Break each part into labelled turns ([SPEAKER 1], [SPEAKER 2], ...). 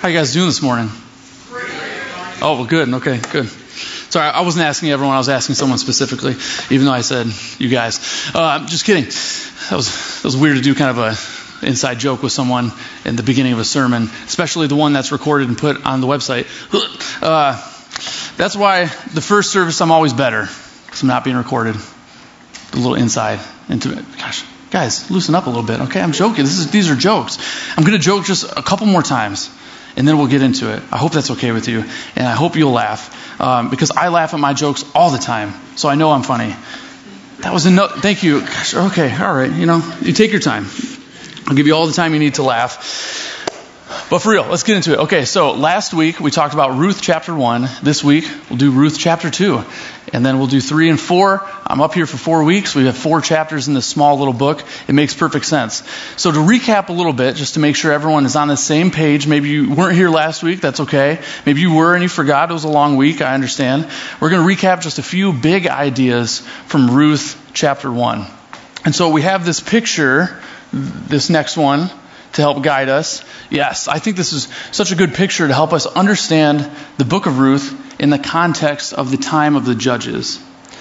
[SPEAKER 1] you guys doing this morning? Oh, well, good. Okay, good. Sorry, I wasn't asking everyone. I was asking someone specifically, even though I said you guys. Just kidding. That was weird to do kind of a inside joke with someone in the beginning of a sermon, especially the one that's recorded and put on the website. That's why the first service I'm always better, because I'm not being recorded. A little inside into it. Gosh, guys, loosen up a little bit. Okay, I'm joking. These are jokes. I'm going to joke just a couple more times, and then we'll get into it. I hope that's okay with you, and I hope you'll laugh, because I laugh at my jokes all the time, so I know I'm funny. That was thank you. Gosh, okay, all right. You take your time. I'll give you all the time you need to laugh. But for real, let's get into it. Okay, so last week we talked about Ruth chapter 1. This week we'll do Ruth chapter 2. And then we'll do 3 and 4. I'm up here for 4 weeks. We have 4 chapters in this small little book. It makes perfect sense. So to recap a little bit, just to make sure everyone is on the same page. Maybe you weren't here last week. That's okay. Maybe you were and you forgot. It was a long week. I understand. We're going to recap just a few big ideas from Ruth chapter 1. And so we have this picture, this next one, to help guide us. Yes, I think this is such a good picture to help us understand the book of Ruth in the context of the time of the Judges.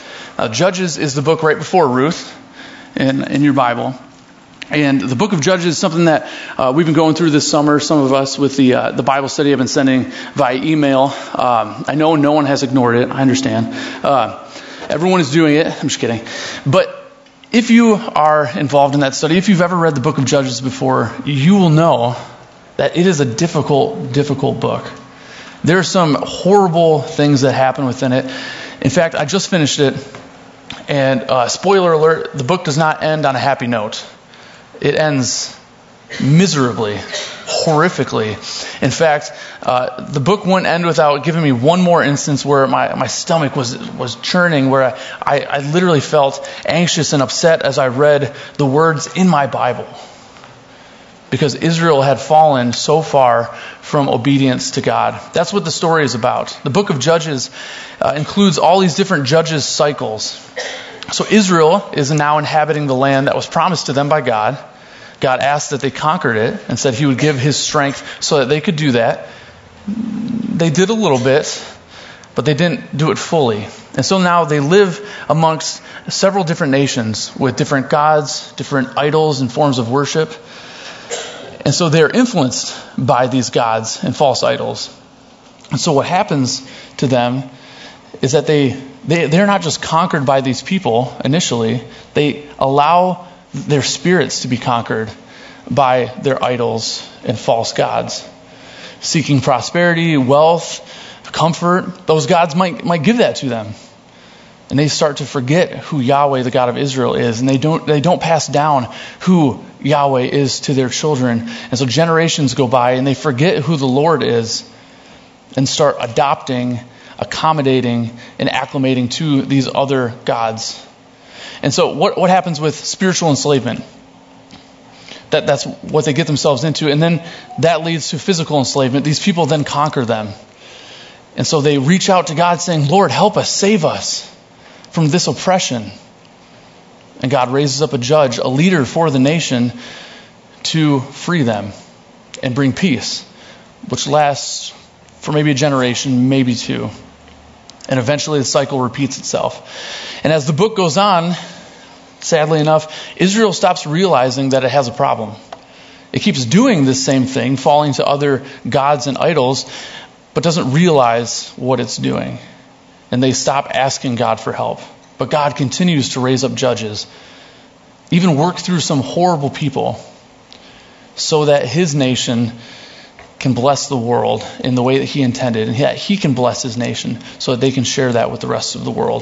[SPEAKER 1] Judges is the book right before Ruth in your Bible. And the book of Judges is something that we've been going through this summer, some of us, with the Bible study I've been sending via email. I know no one has ignored it. I understand. Everyone is doing it. I'm just kidding. But if you are involved in that study, if you've ever read the book of Judges before, you will know that it is a difficult book. There are some horrible things that happen within it. In fact, I just finished it, and spoiler alert, the book does not end on a happy note. It ends miserably, horrifically. In fact, the book wouldn't end without giving me one more instance where my stomach was churning, where I literally felt anxious and upset as I read the words in my Bible. Because Israel had fallen so far from obedience to God. That's what the story is about. The book of Judges includes all these different judges' cycles. So Israel is now inhabiting the land that was promised to them by God. God asked that they conquered it and said he would give his strength so that they could do that. They did a little bit, but they didn't do it fully. And so now they live amongst several different nations with different gods, different idols and forms of worship. And so they're influenced by these gods and false idols. And so what happens to them is that they're not just conquered by these people initially. They allow their spirits to be conquered by their idols and false gods. Seeking prosperity, wealth, comfort, those gods might give that to them. And they start to forget who Yahweh, the God of Israel, is. And they don't pass down who Yahweh is to their children. And so generations go by and they forget who the Lord is and start adopting, accommodating, and acclimating to these other gods. And so what happens with spiritual enslavement? That's what they get themselves into. And then that leads to physical enslavement. These people then conquer them. And so they reach out to God saying, Lord, help us, save us from this oppression. And God raises up a judge, a leader for the nation to free them and bring peace, which lasts for maybe a generation, maybe 2. And eventually the cycle repeats itself. And as the book goes on, sadly enough, Israel stops realizing that it has a problem. It keeps doing this same thing, falling to other gods and idols, but doesn't realize what it's doing. And they stop asking God for help. But God continues to raise up judges, even work through some horrible people, so that his nation can bless the world in the way that he intended. And that he can bless his nation so that they can share that with the rest of the world.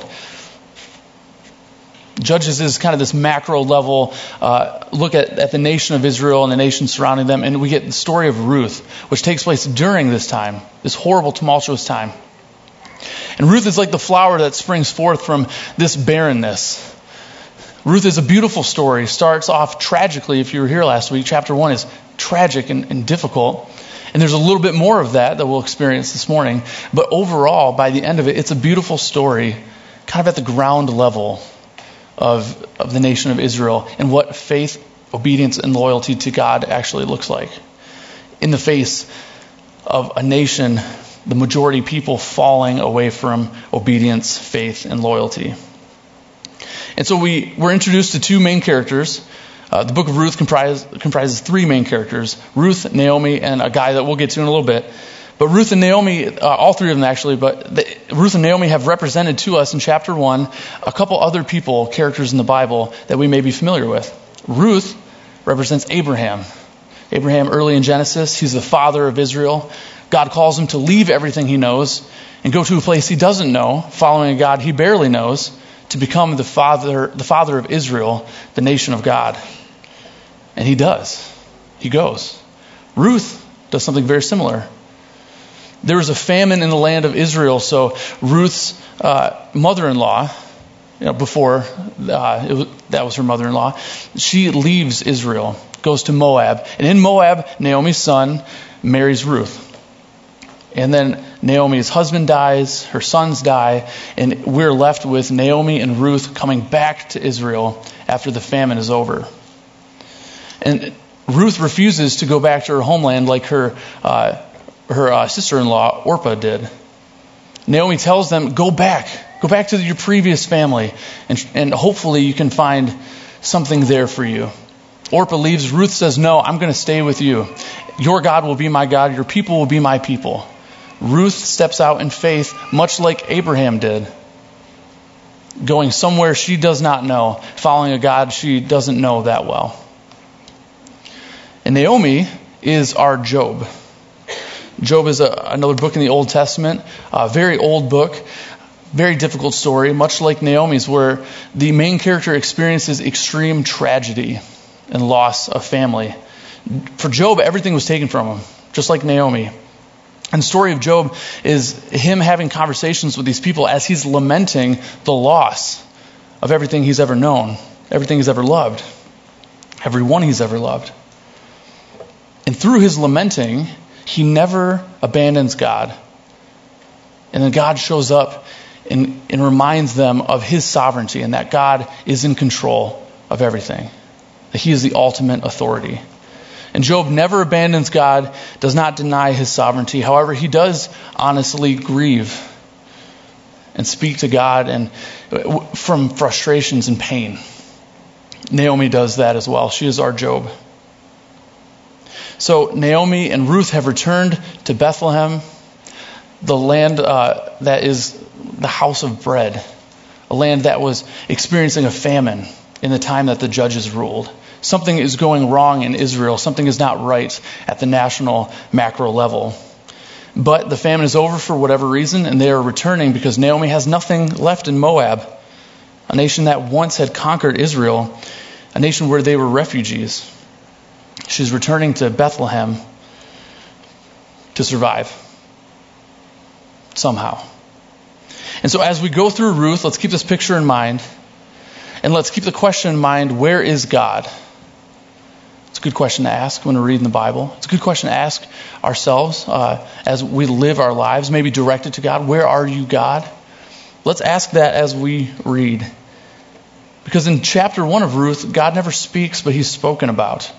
[SPEAKER 1] Judges is kind of this macro level look at the nation of Israel and the nation surrounding them. And we get the story of Ruth, which takes place during this time, this horrible, tumultuous time. And Ruth is like the flower that springs forth from this barrenness. Ruth is a beautiful story. Starts off tragically. If you were here last week, chapter 1 is tragic and difficult. And there's a little bit more of that we'll experience this morning. But overall, by the end of it, it's a beautiful story, kind of at the ground level of the nation of Israel and what faith, obedience, and loyalty to God actually looks like in the face of a nation, the majority people falling away from obedience, faith, and loyalty. And so we're introduced to two main characters. The book of Ruth comprises three main characters: Ruth, Naomi, and a guy that we'll get to in a little bit. But Ruth and Naomi, all three of them actually, Ruth and Naomi have represented to us in chapter 1 a couple other people, characters in the Bible that we may be familiar with. Ruth represents Abraham. Abraham, early in Genesis, he's the father of Israel. God calls him to leave everything he knows and go to a place he doesn't know, following a God he barely knows, to become the father of Israel, the nation of God. And he does. He goes. Ruth does something very similar. There was a famine in the land of Israel, so Ruth's mother-in-law, before that was her mother-in-law, she leaves Israel, goes to Moab. And in Moab, Naomi's son marries Ruth. And then Naomi's husband dies, her sons die, and we're left with Naomi and Ruth coming back to Israel after the famine is over. And Ruth refuses to go back to her homeland like her sister-in-law Orpah did. Naomi tells them, go back to your previous family, and hopefully you can find something there for you. Orpah leaves. Ruth says, no, I'm going to stay with you. Your God will be my God. Your people will be my people. Ruth steps out in faith, much like Abraham did, going somewhere she does not know, following a God she doesn't know that well. And Naomi is our Job. Job is another book in the Old Testament, a very old book, very difficult story, much like Naomi's, where the main character experiences extreme tragedy and loss of family. For Job, everything was taken from him, just like Naomi. And the story of Job is him having conversations with these people as he's lamenting the loss of everything he's ever known, everything he's ever loved, everyone he's ever loved. And through his lamenting, he never abandons God. And then God shows up and reminds them of his sovereignty and that God is in control of everything, that he is the ultimate authority. And Job never abandons God, does not deny his sovereignty. However, he does honestly grieve and speak to God and from frustrations and pain. Naomi does that as well. She is our Job. So Naomi and Ruth have returned to Bethlehem, the land that is the house of bread, a land that was experiencing a famine in the time that the judges ruled. Something is going wrong in Israel. Something is not right at the national macro level. But the famine is over for whatever reason, and they are returning because Naomi has nothing left in Moab, a nation that once had conquered Israel, a nation where they were refugees. She's returning to Bethlehem to survive somehow. And so as we go through Ruth, let's keep this picture in mind, and let's keep the question in mind, where is God? It's a good question to ask when we're reading the Bible. It's a good question to ask ourselves as we live our lives, maybe directed to God. Where are you, God? Let's ask that as we read. Because in chapter 1 of Ruth, God never speaks, but he's spoken about.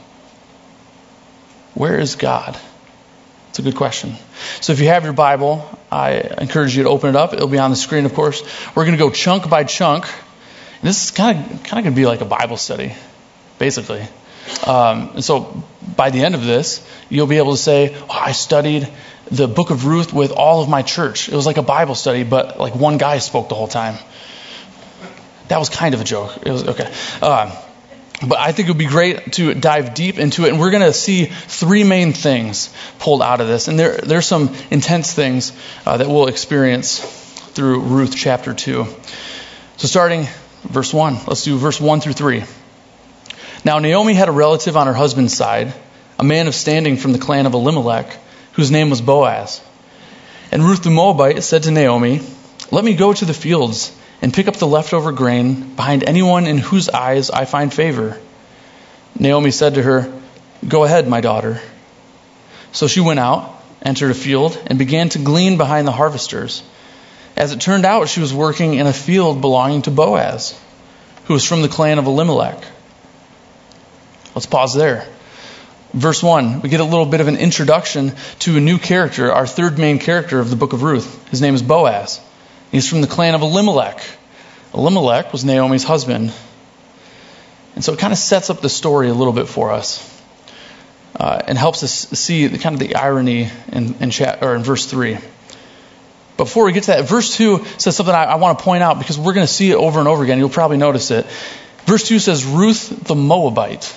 [SPEAKER 1] Where is God? It's a good question. So if you have your Bible, I encourage you to open it up. It'll be on the screen, of course. We're going to go chunk by chunk. And this is kind of going to be like a Bible study, basically. And so by the end of this, you'll be able to say, I studied the book of Ruth with all of my church. It was like a Bible study, but like one guy spoke the whole time. That was kind of a joke. It was okay. But I think it would be great to dive deep into it. And we're going to see three main things pulled out of this. And there's some intense things that we'll experience through Ruth chapter 2. So starting verse 1. Let's do verse 1 through 3. Now Naomi had a relative on her husband's side, a man of standing from the clan of Elimelech, whose name was Boaz. And Ruth the Moabite said to Naomi, let me go to the fields and pick up the leftover grain behind anyone in whose eyes I find favor. Naomi said to her, go ahead, my daughter. So she went out, entered a field, and began to glean behind the harvesters. As it turned out, she was working in a field belonging to Boaz, who was from the clan of Elimelech. Let's pause there. Verse 1, we get a little bit of an introduction to a new character, our third main character of the book of Ruth. His name is Boaz. He's from the clan of Elimelech. Elimelech was Naomi's husband. And so it kind of sets up the story a little bit for us and helps us see the irony in verse 3. But before we get to that, verse 2 says something I want to point out because we're going to see it over and over again. You'll probably notice it. Verse 2 says, Ruth the Moabite.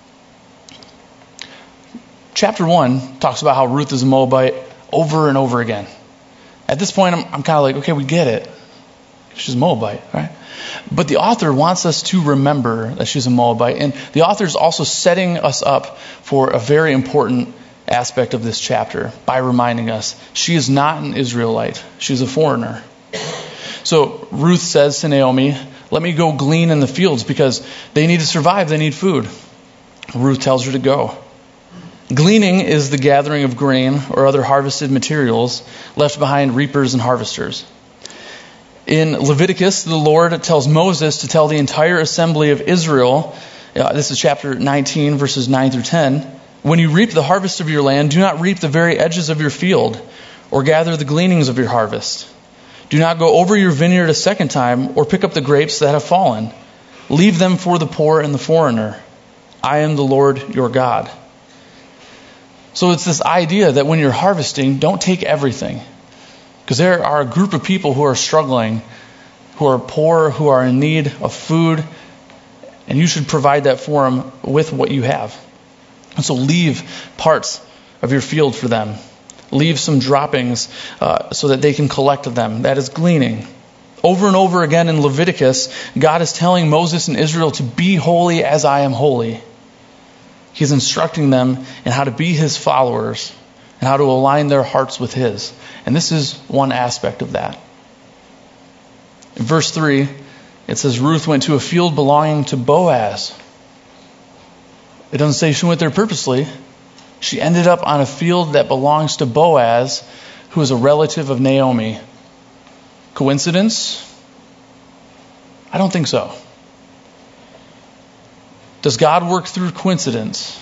[SPEAKER 1] Chapter 1 talks about how Ruth is a Moabite over and over again. At this point, I'm kind of like, okay, we get it. She's a Moabite, right? But the author wants us to remember that she's a Moabite. And the author is also setting us up for a very important aspect of this chapter by reminding us she is not an Israelite. She's a foreigner. So Ruth says to Naomi, let me go glean in the fields because they need to survive. They need food. Ruth tells her to go. Gleaning is the gathering of grain or other harvested materials left behind reapers and harvesters. In Leviticus, the Lord tells Moses to tell the entire assembly of Israel, this is chapter 19, verses 9 through 10, when you reap the harvest of your land, do not reap the very edges of your field or gather the gleanings of your harvest. Do not go over your vineyard a second time or pick up the grapes that have fallen. Leave them for the poor and the foreigner. I am the Lord your God. So it's this idea that when you're harvesting, don't take everything. Because there are a group of people who are struggling, who are poor, who are in need of food, and you should provide that for them with what you have. And so leave parts of your field for them. Leave some droppings so that they can collect them. That is gleaning. Over and over again in Leviticus, God is telling Moses and Israel to be holy as I am holy. He's instructing them in how to be his followers and how to align their hearts with his. And this is one aspect of that. In verse 3, it says Ruth went to a field belonging to Boaz. It doesn't say she went there purposely. She ended up on a field that belongs to Boaz, who is a relative of Naomi. Coincidence? I don't think so. Does God work through coincidence?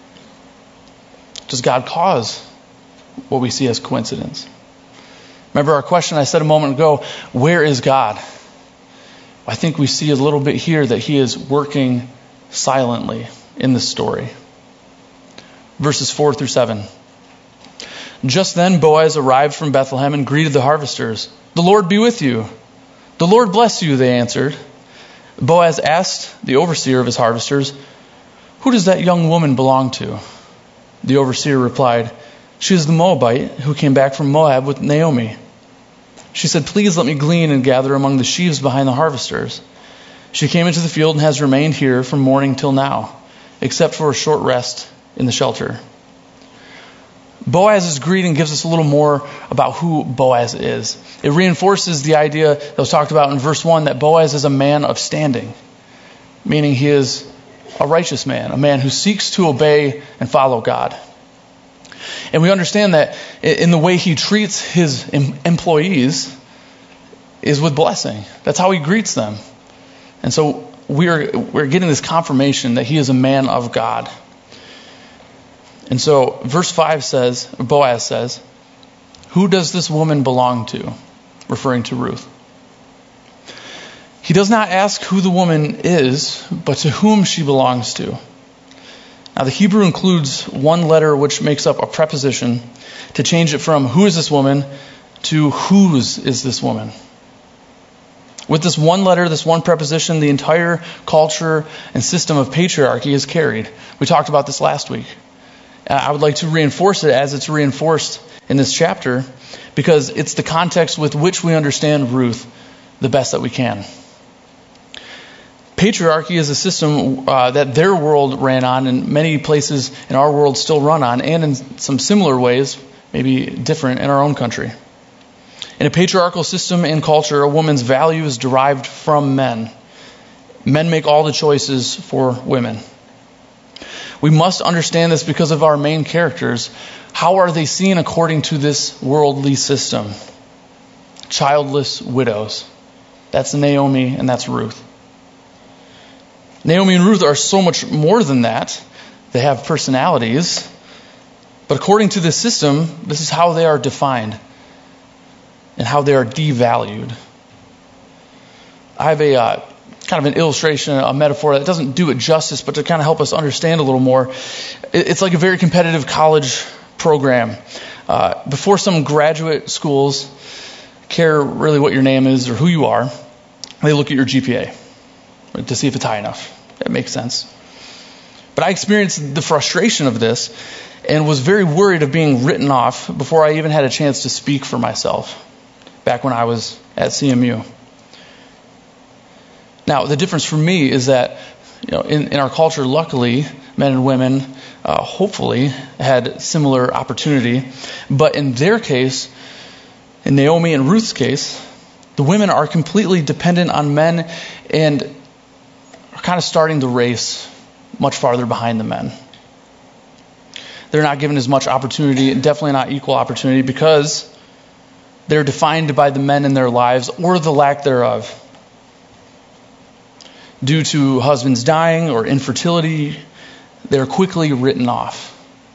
[SPEAKER 1] Does God cause what we see as coincidence? Remember our question I said a moment ago, where is God? I think we see a little bit here that he is working silently in this story. Verses 4 through 7. Just then Boaz arrived from Bethlehem and greeted the harvesters. The Lord be with you. The Lord bless you, they answered. Boaz asked the overseer of his harvesters, who does that young woman belong to? The overseer replied, she is the Moabite who came back from Moab with Naomi. She said, please let me glean and gather among the sheaves behind the harvesters. She came into the field and has remained here from morning till now, except for a short rest in the shelter. Boaz's greeting gives us a little more about who Boaz is. It reinforces the idea that was talked about in verse 1 that Boaz is a man of standing, meaning he is a righteous man, a man who seeks to obey and follow God. And we understand that in the way he treats his employees is with blessing. That's how he greets them. And so we're getting this confirmation that he is a man of God. And so verse 5 says, Boaz says, who does this woman belong to? Referring to Ruth. He does not ask who the woman is, but to whom she belongs to. Now the Hebrew includes one letter which makes up a preposition to change it from who is this woman to whose is this woman. With this one letter, this one preposition, the entire culture and system of patriarchy is carried. We talked about this last week. I would like to reinforce it as it's reinforced in this chapter because it's the context with which we understand Ruth the best that we can. Patriarchy is a system that their world ran on and many places in our world still run on, and in some similar ways, maybe different in our own country. In a patriarchal system and culture, a woman's value is derived from men. Men make all the choices for women. We must understand this because of our main characters. How are they seen according to this worldly system? Childless widows. That's Naomi and that's Ruth. Naomi and Ruth are so much more than that. They have personalities. But according to this system, this is how they are defined and how they are devalued. I have a kind of an illustration, a metaphor that doesn't do it justice, but to kind of help us understand a little more. It's like a very competitive college program. Before some graduate schools care really what your name is or who you are, they look at your GPA to see if it's high enough. That makes sense. But I experienced the frustration of this and was very worried of being written off before I even had a chance to speak for myself back when I was at CMU. Now, the difference for me is that, in our culture, luckily, men and women hopefully had similar opportunity. But in their case, in Naomi and Ruth's case, the women are completely dependent on men and are kind of starting the race much farther behind the men. They're not given as much opportunity, definitely not equal opportunity, because they're defined by the men in their lives or the lack thereof. Due to husbands dying or infertility, they're quickly written off.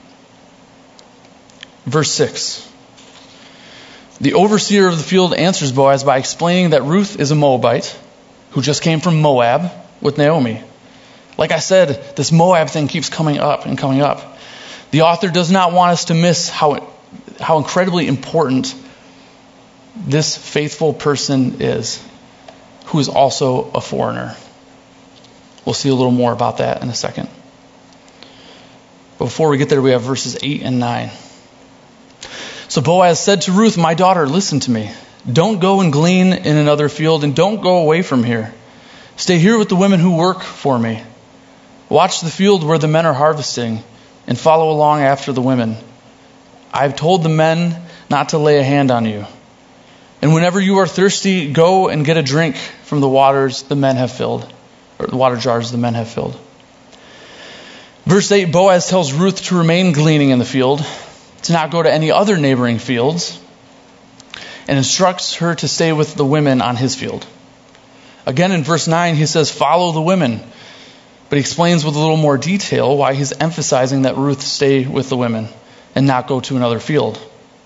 [SPEAKER 1] Verse 6. The overseer of the field answers Boaz by explaining that Ruth is a Moabite who just came from Moab with Naomi. Like I said, this Moab thing keeps coming up and coming up. The author does not want us to miss how incredibly important this faithful person is, who is also a foreigner. We'll see a little more about that in a second. But before we get there, we have verses 8 and 9. So Boaz said to Ruth, "My daughter, listen to me. Don't go and glean in another field, and don't go away from here. Stay here with the women who work for me. Watch the field where the men are harvesting, and follow along after the women. I've told the men not to lay a hand on you. And whenever you are thirsty, go and get a drink from the waters the men have filled, or the water jars the men have filled." Verse 8, Boaz tells Ruth to remain gleaning in the field, to not go to any other neighboring fields, and instructs her to stay with the women on his field. Again, in verse 9, he says, "Follow the women." But he explains with a little more detail why he's emphasizing that Ruth stay with the women and not go to another field.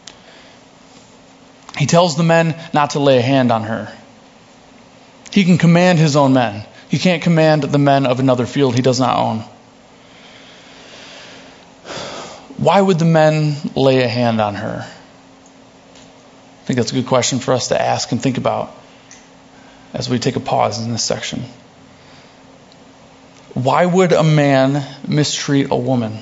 [SPEAKER 1] He tells the men not to lay a hand on her. He can command his own men. He can't command the men of another field he does not own. Why would the men lay a hand on her? I think that's a good question for us to ask and think about as we take a pause in this section. Why would a man mistreat a woman?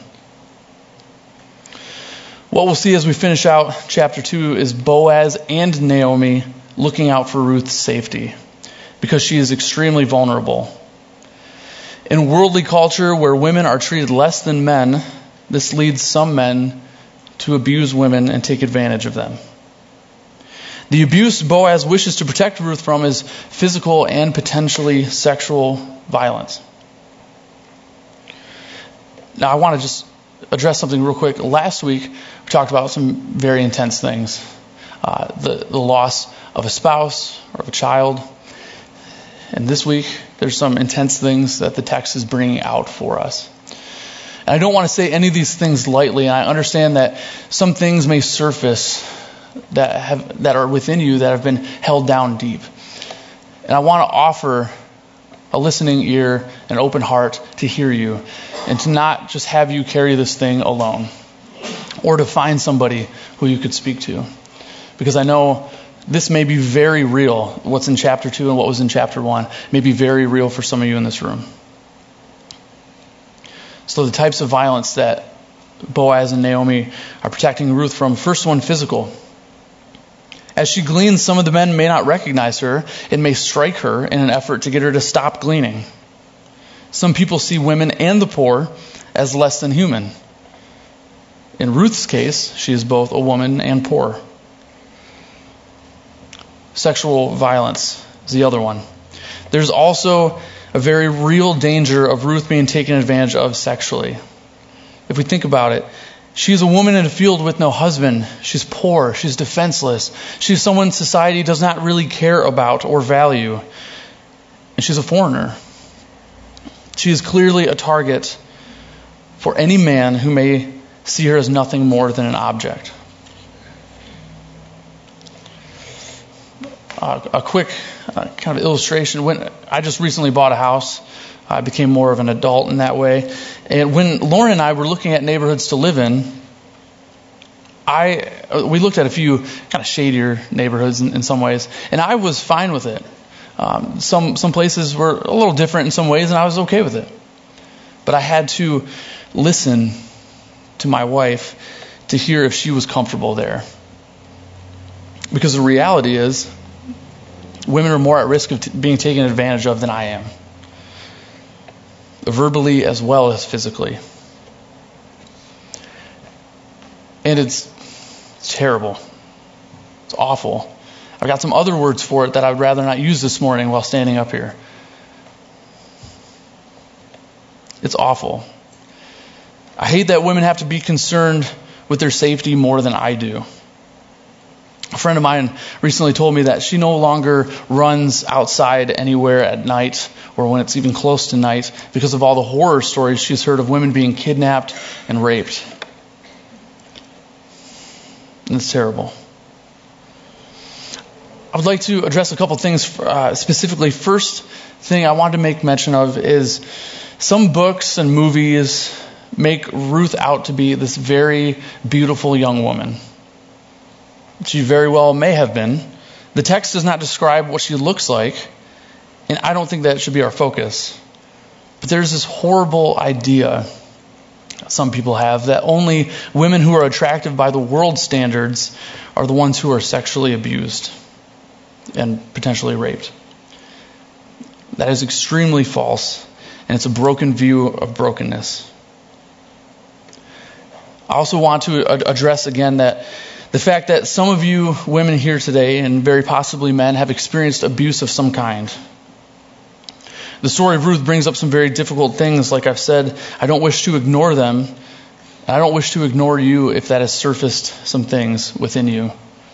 [SPEAKER 1] What we'll see as we finish out chapter 2 is Boaz and Naomi looking out for Ruth's safety, because she is extremely vulnerable. In worldly culture where women are treated less than men, this leads some men to abuse women and take advantage of them. The abuse Boaz wishes to protect Ruth from is physical and potentially sexual violence. Now, I want to just address something real quick. Last week, we talked about some very intense things. The loss of a spouse or of a child. And this week, there's some intense things that the text is bringing out for us. And I don't want to say any of these things lightly. And I understand that some things may surface that are within you that have been held down deep. And I want to offer a listening ear, an open heart to hear you, and to not just have you carry this thing alone, or to find somebody who you could speak to. Because I know this may be very real. What's in chapter 2 and what was in chapter 1 may be very real for some of you in this room. So the types of violence that Boaz and Naomi are protecting Ruth from. First one, physical. As she gleans, some of the men may not recognize her and may strike her in an effort to get her to stop gleaning. Some people see women and the poor as less than human. In Ruth's case, she is both a woman and poor. Sexual violence is the other one. There's also a very real danger of Ruth being taken advantage of sexually. If we think about it, she's a woman in a field with no husband. She's poor. She's defenseless. She's someone society does not really care about or value. And she's a foreigner. She is clearly a target for any man who may see her as nothing more than an object. A quick kind of illustration. When I just recently bought a house, I became more of an adult in that way. And when Lauren and I were looking at neighborhoods to live in, we looked at a few kind of shadier neighborhoods in some ways, and I was fine with it. Some places were a little different in some ways, and I was okay with it. But I had to listen to my wife to hear if she was comfortable there. Because the reality is, women are more at risk of being taken advantage of than I am, verbally as well as physically. And it's terrible. It's awful. I've got some other words for it that I would rather not use this morning while standing up here. It's awful. I hate that women have to be concerned with their safety more than I do. A friend of mine recently told me that she no longer runs outside anywhere at night or when it's even close to night because of all the horror stories she's heard of women being kidnapped and raped. And it's terrible. I would like to address a couple things specifically. First thing I wanted to make mention of is some books and movies make Ruth out to be this very beautiful young woman. She very well may have been. The text does not describe what she looks like, and I don't think that should be our focus. But there's this horrible idea some people have that only women who are attractive by the world standards are the ones who are sexually abused and potentially raped. That is extremely false, and it's a broken view of brokenness. I also want to address again that the fact that some of you women here today, and very possibly men, have experienced abuse of some kind. The story of Ruth brings up some very difficult things. Like I've said, I don't wish to ignore them. And I don't wish to ignore you if that has surfaced some things within you.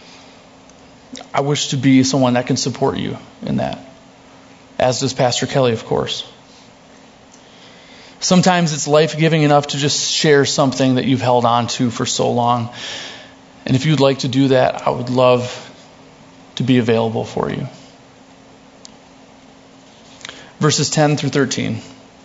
[SPEAKER 1] I wish to be someone that can support you in that. As does Pastor Kelly, of course. Sometimes it's life-giving enough to just share something that you've held on to for so long. And if you'd like to do that, I would love to be available for you. Verses 10 through 13.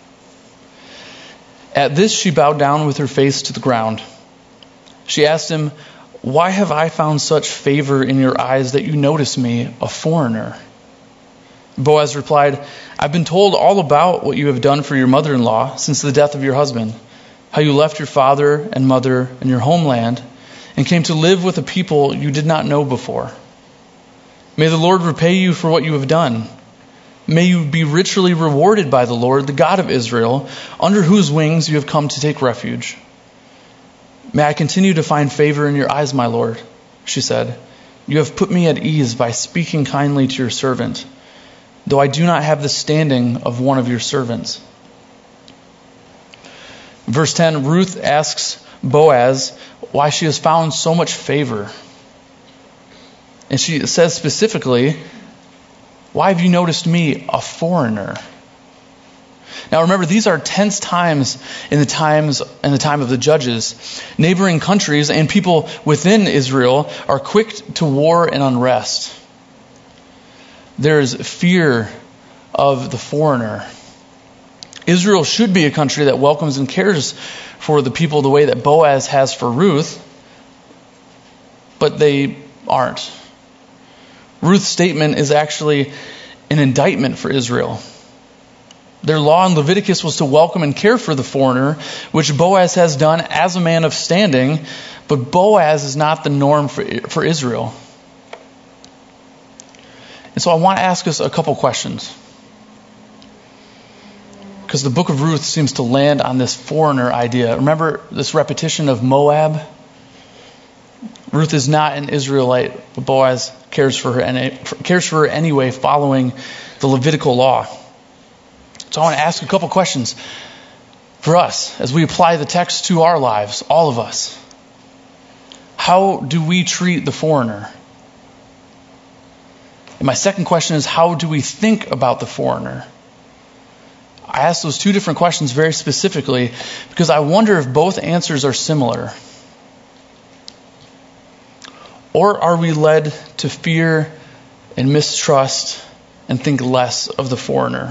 [SPEAKER 1] At this she bowed down with her face to the ground. She asked him, "Why have I found such favor in your eyes that you notice me, a foreigner?" Boaz replied, "I've been told all about what you have done for your mother-in-law since the death of your husband, how you left your father and mother and your homeland and came to live with a people you did not know before. May the Lord repay you for what you have done. May you be richly rewarded by the Lord, the God of Israel, under whose wings you have come to take refuge. May I continue to find favor in your eyes, my Lord," she said. "You have put me at ease by speaking kindly to your servant, though I do not have the standing of one of your servants." Verse 10, Ruth asks Boaz why she has found so much favor. And she says specifically, "Why have you noticed me, a foreigner?" Now remember, these are tense times in the time of the judges. Neighboring countries and people within Israel are quick to war and unrest. There's fear of the foreigner. Israel should be a country that welcomes and cares for the people the way that Boaz has for Ruth, but they aren't. Ruth's statement is actually an indictment for Israel. Their law in Leviticus was to welcome and care for the foreigner, which Boaz has done as a man of standing, but Boaz is not the norm for Israel. And so I want to ask us a couple questions, because the book of Ruth seems to land on this foreigner idea. Remember this repetition of Moab? Ruth is not an Israelite, but Boaz cares for her anyway, following the Levitical law. So I want to ask a couple questions for us as we apply the text to our lives, all of us. How do we treat the foreigner? And my second question is, how do we think about the foreigner? I ask those two different questions very specifically because I wonder if both answers are similar. Or are we led to fear and mistrust and think less of the foreigner?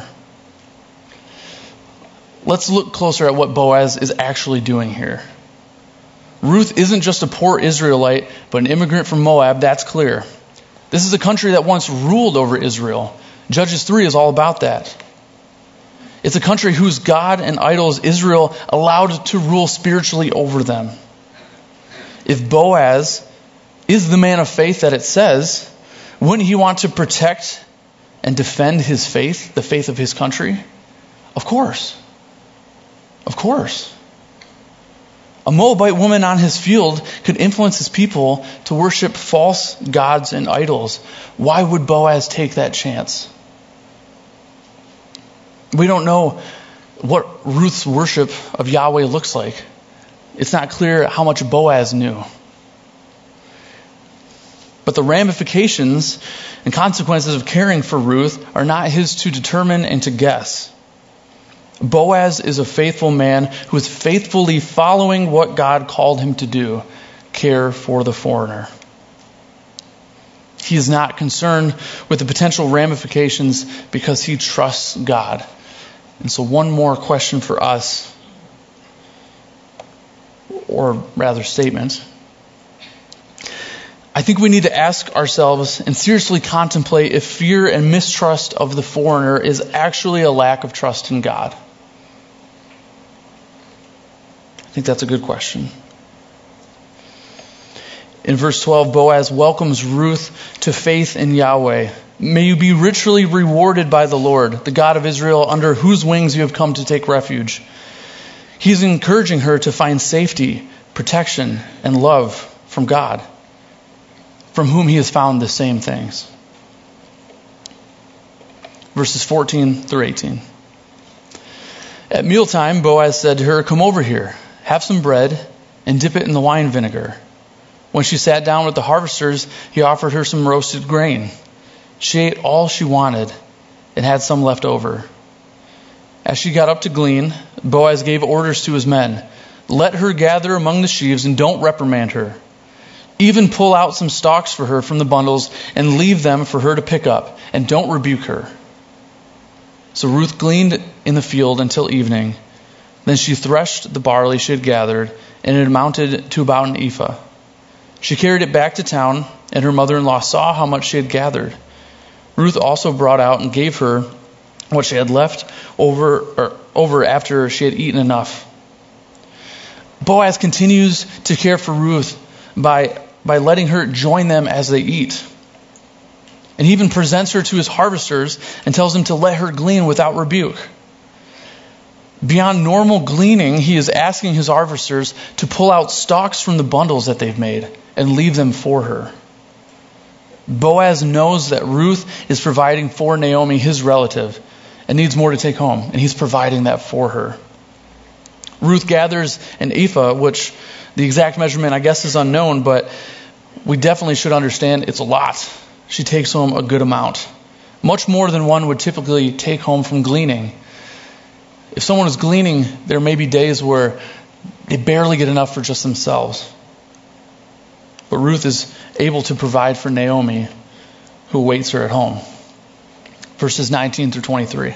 [SPEAKER 1] Let's look closer at what Boaz is actually doing here. Ruth isn't just a poor Israelite, but an immigrant from Moab, that's clear. This is a country that once ruled over Israel. Judges 3 is all about that. It's a country whose God and idols Israel allowed to rule spiritually over them. If Boaz is the man of faith that it says, wouldn't he want to protect and defend his faith, the faith of his country? Of course. Of course. A Moabite woman on his field could influence his people to worship false gods and idols. Why would Boaz take that chance? We don't know what Ruth's worship of Yahweh looks like. It's not clear how much Boaz knew. But the ramifications and consequences of caring for Ruth are not his to determine and to guess. Boaz is a faithful man who is faithfully following what God called him to do, care for the foreigner. He is not concerned with the potential ramifications because he trusts God. And so one more question for us, or rather statement. I think we need to ask ourselves and seriously contemplate if fear and mistrust of the foreigner is actually a lack of trust in God. I think that's a good question. In verse 12, Boaz welcomes Ruth to faith in Yahweh. May you be richly rewarded by the Lord, the God of Israel, under whose wings you have come to take refuge. He's encouraging her to find safety, protection, and love from God, from whom he has found the same things. Verses 14 through 18. At mealtime, Boaz said to her, "Come over here, have some bread, and dip it in the wine vinegar." When she sat down with the harvesters, he offered her some roasted grain. She ate all she wanted and had some left over. As she got up to glean, Boaz gave orders to his men, "Let her gather among the sheaves and don't reprimand her. Even pull out some stalks for her from the bundles and leave them for her to pick up, and don't rebuke her." So Ruth gleaned in the field until evening. Then she threshed the barley she had gathered, and it amounted to about an ephah. She carried it back to town, and her mother-in-law saw how much she had gathered. Ruth also brought out and gave her what she had left over after she had eaten enough. Boaz continues to care for Ruth by letting her join them as they eat. And he even presents her to his harvesters and tells them to let her glean without rebuke. Beyond normal gleaning, he is asking his harvesters to pull out stalks from the bundles that they've made and leave them for her. Boaz knows that Ruth is providing for Naomi, his relative, and needs more to take home, and he's providing that for her. Ruth gathers an ephah, which the exact measurement, I guess, is unknown, but we definitely should understand it's a lot. She takes home a good amount, much more than one would typically take home from gleaning. If someone is gleaning, there may be days where they barely get enough for just themselves. But Ruth is able to provide for Naomi, who awaits her at home. Verses 19 through 23.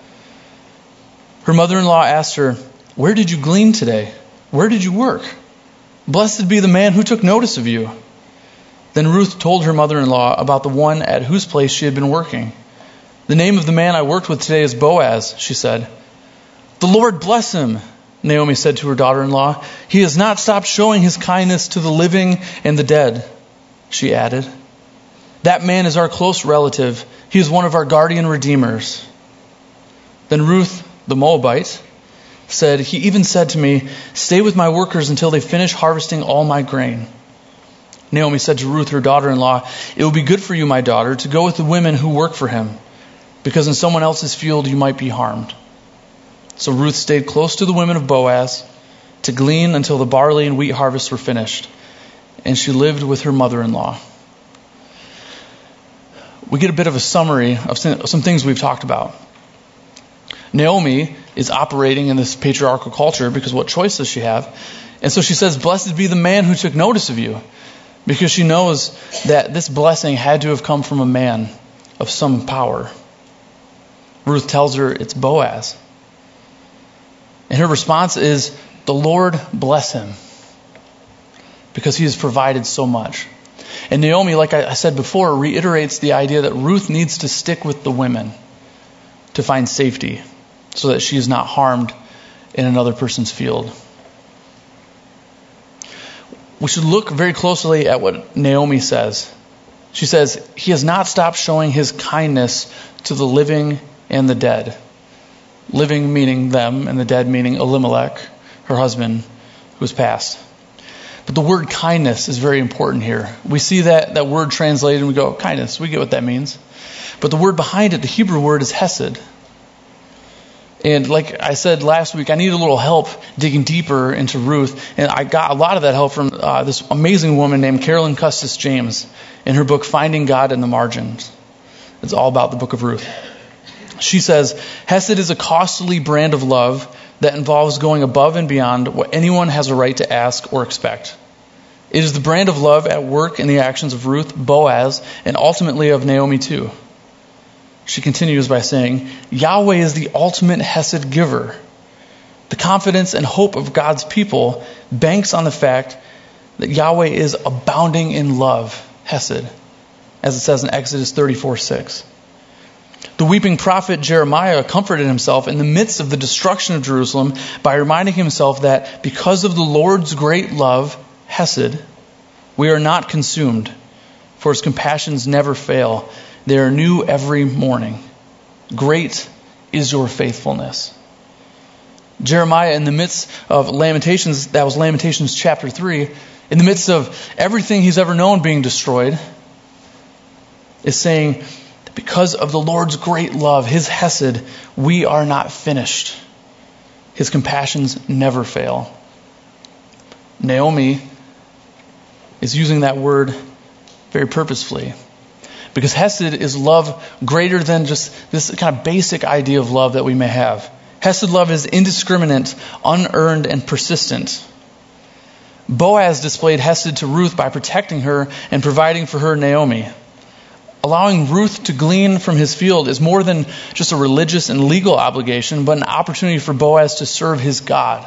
[SPEAKER 1] Her mother-in-law asked her, "Where did you glean today? Where did you work? Blessed be the man who took notice of you." Then Ruth told her mother-in-law about the one at whose place she had been working. "The name of the man I worked with today is Boaz," she said. "The Lord bless him," Naomi said to her daughter-in-law. "He has not stopped showing his kindness to the living and the dead," she added. "That man is our close relative. He is one of our guardian redeemers." Then Ruth, the Moabite, said, "He even said to me, 'Stay with my workers until they finish harvesting all my grain.'" Naomi said to Ruth, her daughter-in-law, "It will be good for you, my daughter, to go with the women who work for him, because in someone else's field you might be harmed." So Ruth stayed close to the women of Boaz to glean until the barley and wheat harvests were finished, and she lived with her mother-in-law. We get a bit of a summary of some things we've talked about. Naomi is operating in this patriarchal culture because what choice does she have? And so she says, blessed be the man who took notice of you, because she knows that this blessing had to have come from a man of some power. Ruth tells her it's Boaz. And her response is, the Lord bless him, because he has provided so much. And Naomi, like I said before, reiterates the idea that Ruth needs to stick with the women to find safety so that she is not harmed in another person's field. We should look very closely at what Naomi says. She says, he has not stopped showing his kindness to the living and the dead. Living meaning them, and the dead meaning Elimelech, her husband, who has passed. But the word kindness is very important here. We see that word translated and we go, kindness, we get what that means. But the word behind it, the Hebrew word, is hesed. And like I said last week, I need a little help digging deeper into Ruth. And I got a lot of that help from this amazing woman named Carolyn Custis James in her book, Finding God in the Margins. It's all about the book of Ruth. She says, hesed is a costly brand of love that involves going above and beyond what anyone has a right to ask or expect. It is the brand of love at work in the actions of Ruth, Boaz, and ultimately of Naomi too. She continues by saying, Yahweh is the ultimate hesed giver. The confidence and hope of God's people banks on the fact that Yahweh is abounding in love, hesed, as it says in Exodus 34:6. The weeping prophet Jeremiah comforted himself in the midst of the destruction of Jerusalem by reminding himself that because of the Lord's great love, hesed, we are not consumed, for his compassions never fail. They are new every morning. Great is your faithfulness. Jeremiah, in the midst of Lamentations, that was Lamentations chapter 3, in the midst of everything he's ever known being destroyed, is saying, because of the Lord's great love, his hesed, we are not finished. His compassions never fail. Naomi is using that word very purposefully, because hesed is love greater than just this kind of basic idea of love that we may have. Hesed love is indiscriminate, unearned, and persistent. Boaz displayed hesed to Ruth by protecting her and providing for her, Naomi. Allowing Ruth to glean from his field is more than just a religious and legal obligation, but an opportunity for Boaz to serve his God.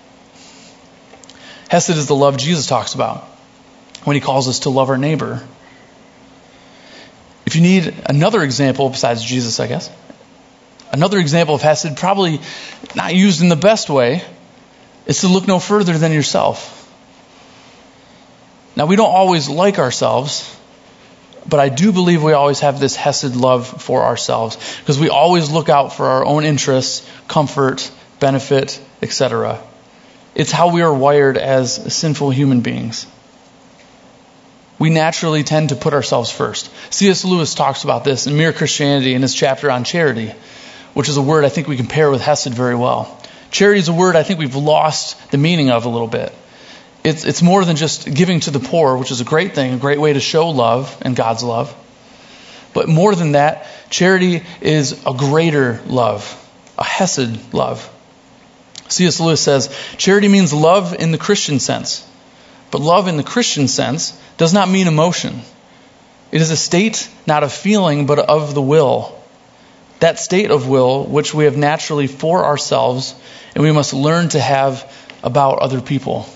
[SPEAKER 1] Hesed is the love Jesus talks about when he calls us to love our neighbor. If you need another example besides Jesus, I guess, another example of hesed, probably not used in the best way, is to look no further than yourself. Now, we don't always like ourselves, but I do believe we always have this hesed love for ourselves, because we always look out for our own interests, comfort, benefit, etc. It's how we are wired as sinful human beings. We naturally tend to put ourselves first. C.S. Lewis talks about this in Mere Christianity in his chapter on charity, which is a word I think we can pair with hesed very well. Charity is a word I think we've lost the meaning of a little bit. It's more than just giving to the poor, which is a great thing, a great way to show love and God's love. But more than that, charity is a greater love, a hesed love. C.S. Lewis says, charity means love in the Christian sense. But love in the Christian sense does not mean emotion. It is a state, not a feeling, but of the will. That state of will, which we have naturally for ourselves, and we must learn to have about other people.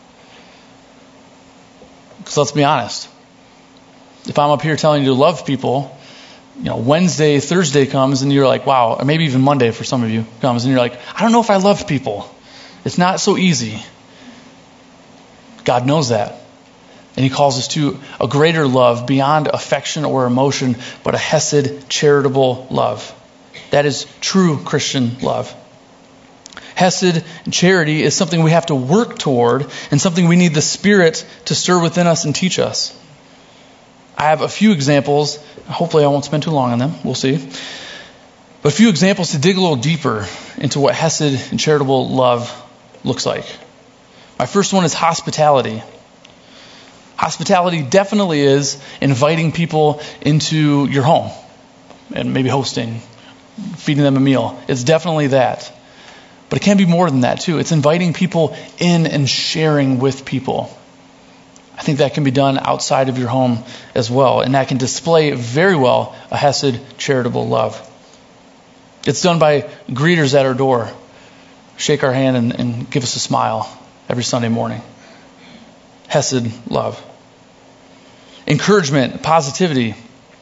[SPEAKER 1] Because let's be honest, if I'm up here telling you to love people, Wednesday, Thursday comes and you're like, wow, or maybe even Monday for some of you comes and you're like, I don't know if I love people. It's not so easy. God knows that. And he calls us to a greater love beyond affection or emotion, but a hesed, charitable love. That is true Christian love. Hesed and charity is something we have to work toward and something we need the Spirit to stir within us and teach us. I have a few examples. Hopefully I won't spend too long on them. We'll see. But a few examples to dig a little deeper into what hesed and charitable love looks like. My first one is hospitality. Hospitality definitely is inviting people into your home and maybe hosting. feeding them a meal. It's definitely that. But it can be more than that too. It's inviting people in and sharing with people. I think that can be done outside of your home as well. And that can display very well a Hesed charitable love. It's done by greeters at our door. Shake our hand and give us a smile every Sunday morning. Hesed love. Encouragement, positivity.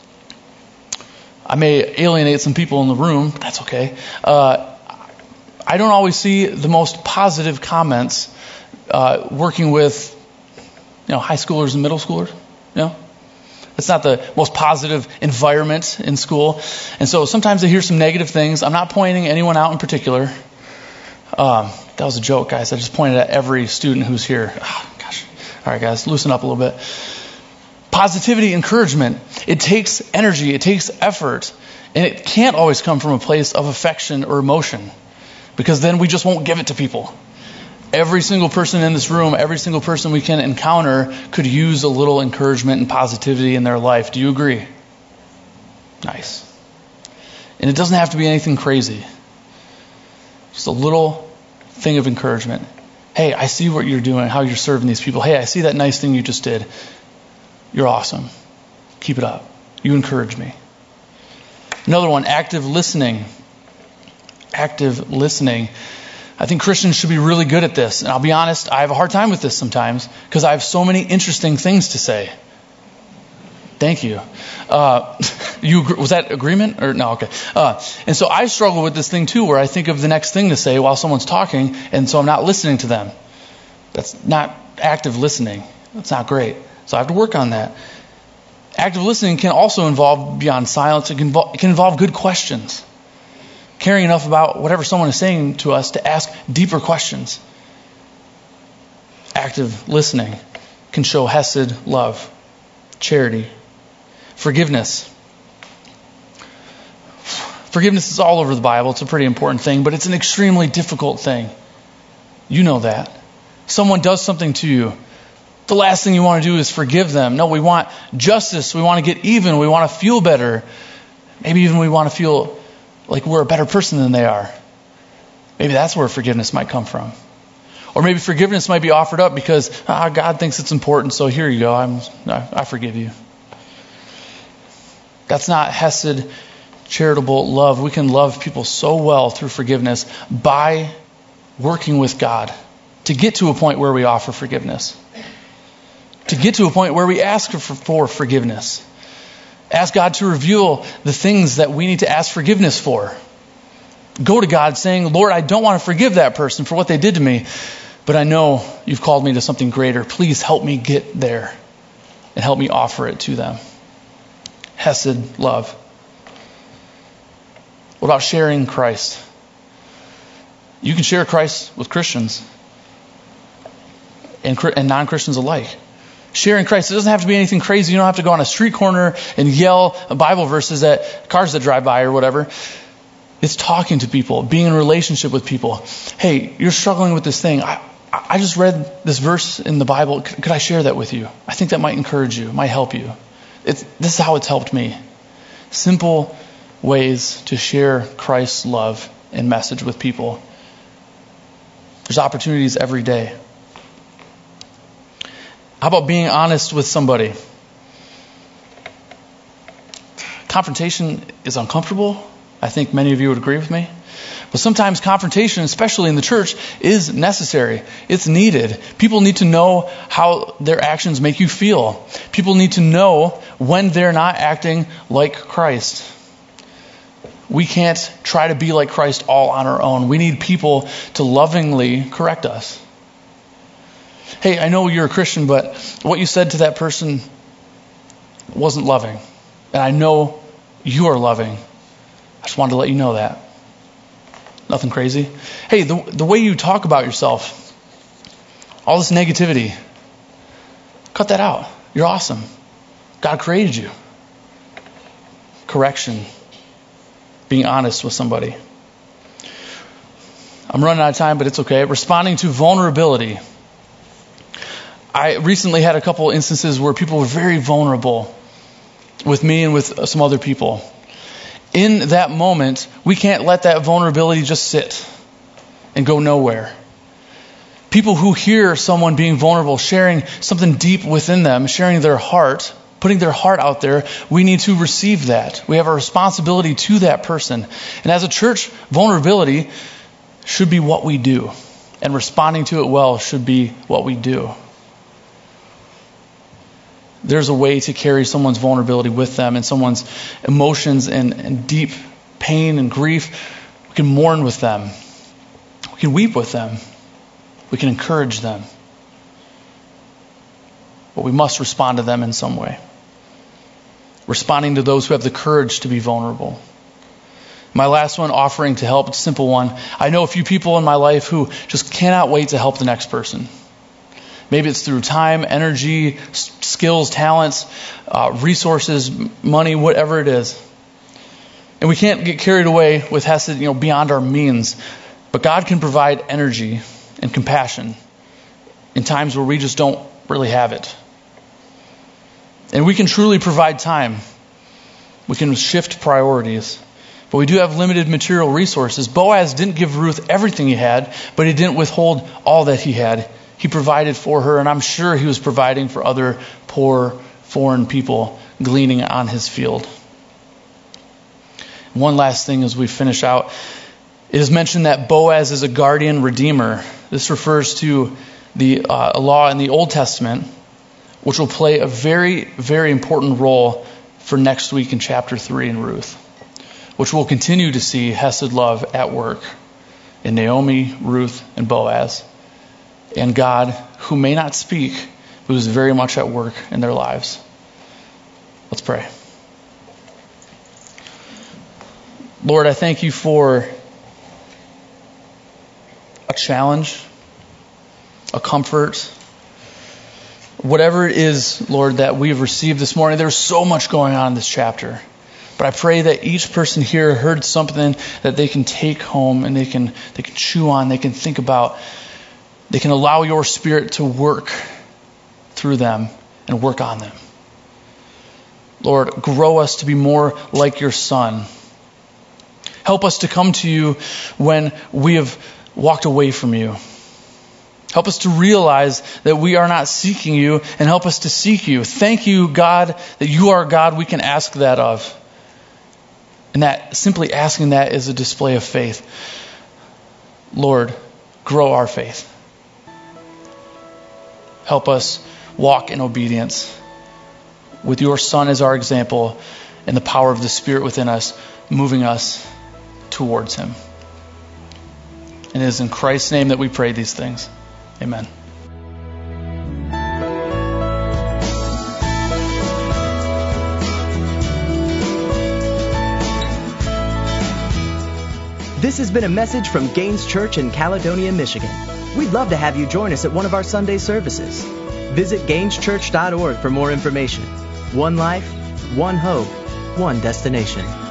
[SPEAKER 1] I may alienate some people in the room, but that's okay. I don't always see the most positive comments working with high schoolers and middle schoolers. It's not the most positive environment in school. And so sometimes I hear some negative things. I'm not pointing anyone out in particular. That was a joke, guys. I just pointed at every student who's here. Oh, gosh. All right, guys, loosen up a little bit. Positivity, encouragement. It takes energy. It takes effort. And it can't always come from a place of affection or emotion, because then we just won't give it to people. Every single person in this room, every single person we can encounter could use a little encouragement and positivity in their life. Do you agree? Nice. And it doesn't have to be anything crazy. Just a little thing of encouragement. Hey, I see what you're doing, how you're serving these people. Hey, I see that nice thing you just did. You're awesome. Keep it up. You encourage me. Another one, active listening. Active listening. I think Christians should be really good at this. And I'll be honest, I have a hard time with this sometimes because I have so many interesting things to say. Thank you. Was that agreement? Or no, okay. And so I struggle with this thing too, where I think of the next thing to say while someone's talking, and so I'm not listening to them. That's not active listening. That's not great. So I have to work on that. Active listening can also involve, beyond silence, it can involve good questions. Caring enough about whatever someone is saying to us to ask deeper questions. Active listening can show Hesed love, charity, forgiveness. Forgiveness is all over the Bible. It's a pretty important thing, but it's an extremely difficult thing. You know that. Someone does something to you. The last thing you want to do is forgive them. No, we want justice. We want to get even. We want to feel better. Maybe even we want to feel like we're a better person than they are. Maybe that's where forgiveness might come from. Or maybe forgiveness might be offered up because God thinks it's important, so here you go. I forgive you. That's not Hesed charitable love. We can love people so well through forgiveness by working with God to get to a point where we offer forgiveness. To get to a point where we ask for forgiveness. Ask God to reveal the things that we need to ask forgiveness for. Go to God saying, Lord, I don't want to forgive that person for what they did to me, but I know you've called me to something greater. Please help me get there and help me offer it to them. Hesed love. What about sharing Christ? You can share Christ with Christians and non-Christians alike. Sharing Christ, it doesn't have to be anything crazy. You don't have to go on a street corner and yell Bible verses at cars that drive by or whatever. It's talking to people, being in a relationship with people. Hey, you're struggling with this thing. I just read this verse in the Bible. Could I share that with you? I think that might encourage you, might help you. This is how it's helped me. Simple ways to share Christ's love and message with people. There's opportunities every day. How about being honest with somebody? Confrontation is uncomfortable. I think many of you would agree with me. But sometimes confrontation, especially in the church, is necessary. It's needed. People need to know how their actions make you feel. People need to know when they're not acting like Christ. We can't try to be like Christ all on our own. We need people to lovingly correct us. Hey, I know you're a Christian, but what you said to that person wasn't loving. And I know you are loving. I just wanted to let you know that. Nothing crazy. Hey, the way you talk about yourself, all this negativity, cut that out. You're awesome. God created you. Correction. Being honest with somebody. I'm running out of time, but it's okay. Responding to vulnerability. I recently had a couple instances where people were very vulnerable with me and with some other people. in that moment, we can't let that vulnerability just sit and go nowhere. People who hear someone being vulnerable, sharing something deep within them, sharing their heart, putting their heart out there, we need to receive that. We have a responsibility to that person. And as a church, vulnerability should be what we do. And responding to it well should be what we do. There's a way to carry someone's vulnerability with them and someone's emotions and deep pain and grief. We can mourn with them. We can weep with them. We can encourage them. But we must respond to them in some way. Responding to those who have the courage to be vulnerable. My last one, offering to help. It's a simple one. I know a few people in my life who just cannot wait to help the next person. Maybe it's through time, energy, skills, talents, resources, money, whatever it is. And we can't get carried away with hesed, beyond our means. But God can provide energy and compassion in times where we just don't really have it. And we can truly provide time. We can shift priorities. But we do have limited material resources. Boaz didn't give Ruth everything he had, but he didn't withhold all that he had. He provided for her, and I'm sure he was providing for other poor foreign people gleaning on his field. One last thing as we finish out. It is mentioned that Boaz is a guardian redeemer. This refers to the law in the Old Testament, which will play a very, very important role for next week in chapter 3 in Ruth, which we'll continue to see Hesed love at work in Naomi, Ruth, and Boaz, and God, who may not speak, but is very much at work in their lives. Let's pray. Lord, I thank you for a challenge, a comfort, whatever it is, Lord, that we've received this morning. There's so much going on in this chapter. But I pray that each person here heard something that they can take home and they can chew on, they can think about. They can allow your Spirit to work through them and work on them. Lord, grow us to be more like your Son. Help us to come to you when we have walked away from you. Help us to realize that we are not seeking you, and help us to seek you. Thank you, God, that you are God we can ask that of. And that simply asking that is a display of faith. Lord, grow our faith. Help us walk in obedience with your Son as our example and the power of the Spirit within us, moving us towards him. And it is in Christ's name that we pray these things. Amen.
[SPEAKER 2] This has been a message from Gaines Church in Caledonia, Michigan. We'd love to have you join us at one of our Sunday services. Visit GainesChurch.org for more information. One life, one hope, one destination.